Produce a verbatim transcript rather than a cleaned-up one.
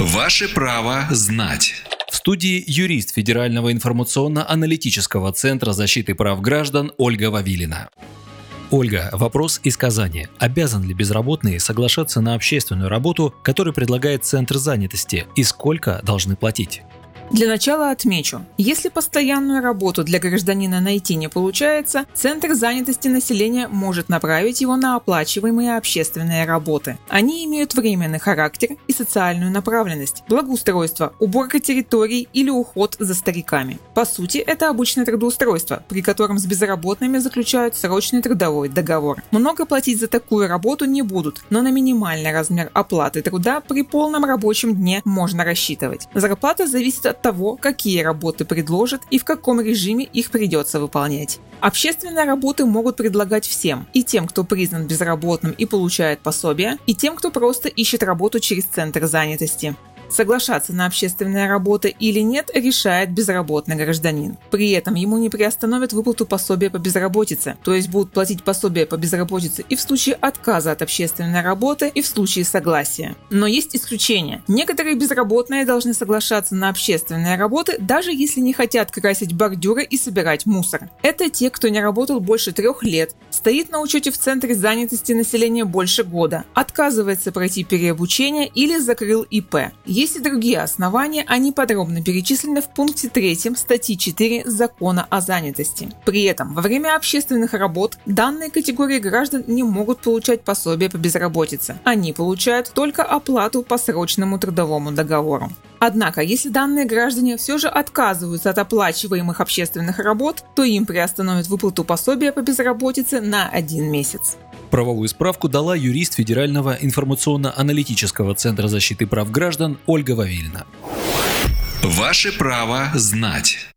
Ваше право знать. В студии юрист Федерального информационно-аналитического центра защиты прав граждан Ольга Вавилина. Ольга, вопрос из Казани. Обязан ли безработный соглашаться на общественную работу, которую предлагает Центр занятости, и сколько должны платить? Для начала отмечу, если постоянную работу для гражданина найти не получается, Центр занятости населения может направить его на оплачиваемые общественные работы. Они имеют временный характер и социальную направленность, благоустройство, уборка территорий или уход за стариками. По сути, это обычное трудоустройство, при котором с безработными заключают срочный трудовой договор. Много платить за такую работу не будут, но на минимальный размер оплаты труда при полном рабочем дне можно рассчитывать. Зарплата зависит от того, какие работы предложат и в каком режиме их придется выполнять. Общественные работы могут предлагать всем, и тем, кто признан безработным и получает пособие, и тем, кто просто ищет работу через Центр занятости. Соглашаться на общественные работы или нет решает безработный гражданин. При этом ему не приостановят выплату пособия по безработице, то есть будут платить пособие по безработице и в случае отказа от общественной работы, и в случае согласия. Но есть исключения. Некоторые безработные должны соглашаться на общественные работы, даже если не хотят красить бордюры и собирать мусор. Это те, кто не работал больше трех лет, стоит на учете в Центре занятости населения больше года, отказывается пройти переобучение или закрыл ИП. Есть и другие основания, они подробно перечислены в пункте третьем статьи четыре Закона о занятости. При этом во время общественных работ данные категории граждан не могут получать пособие по безработице. Они получают только оплату по срочному трудовому договору. Однако, если данные граждане все же отказываются от оплачиваемых общественных работ, то им приостановят выплату пособия по безработице на один месяц. Правовую справку дала юрист Федерального информационно-аналитического центра защиты прав граждан Ольга Вавилина. Ваше право знать.